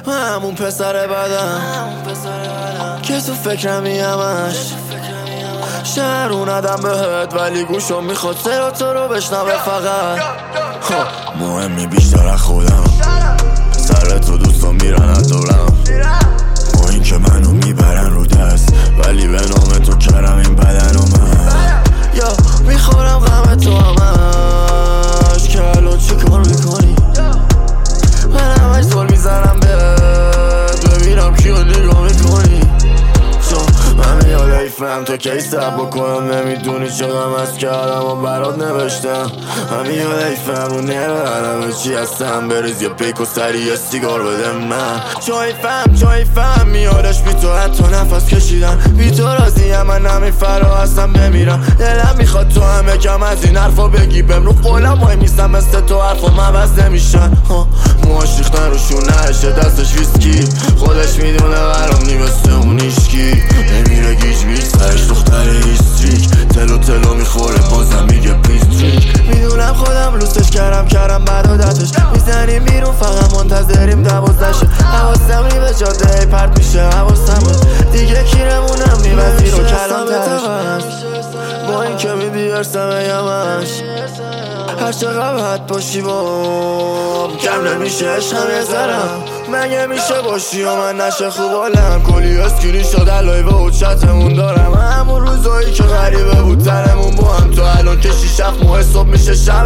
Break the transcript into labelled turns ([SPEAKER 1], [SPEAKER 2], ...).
[SPEAKER 1] همون پسر بدم که تو فکرمی همش شهر اوندم بهت ولی گوشم میخواد سر تو رو بشنوه فقط. مهمی بیشتر از خودم، سر تو دوستان میرن از دورم، با این که منو میبرن رو دست ولی به نام تو کردم این بدن و من یا میخورم غم تو همش که الان چی کار میکنی. من همش زل میزنم بهت ببینم کیو نگاه میکنی، چون من میاد ایفم تو کی سب بکنم نمیدونی چقدر از کردم و برات نوشتم. من میاد ایفم رو نبرم چی هستم بریز یا پیک و سری یه سیگار بده من. چون ایفم میادش بی تو حتی نفس کشیدن، بی تو راضیم من همین فرا هستم بمیرم. دلم میخواد تو همه کم از این حرفا بگی بهم رو قولم وای میستم مثل تو حرفا عوض نمیشن. موهاش ریختن روشون نشه دستش ویسکی خودش میدونه برام نی مثل اون ایشکی نمیره گیج بیش سرش دختر هیستریک تلو میخوره بازم میگه پیستریک. میدونم خودم لوستش کردم بعد عادتش میزنیم بیرون فقط منتظریم 12 شه. حواسم نی به جاده پرت میشه حواسم دیگه کیرمونم نی وزیر و کلم ترش با این که میدی ارسمه یمش هر چقدر حد باشی بام کم نمیشه عشقم زرم مگه میشه باشی و من نشه خوب حالم کلی اسکرین شد لایو و چتمون دارم همون روزایی که غریبه بود ترمون با هم تو الان که 6 7 ماه صبح میشه شب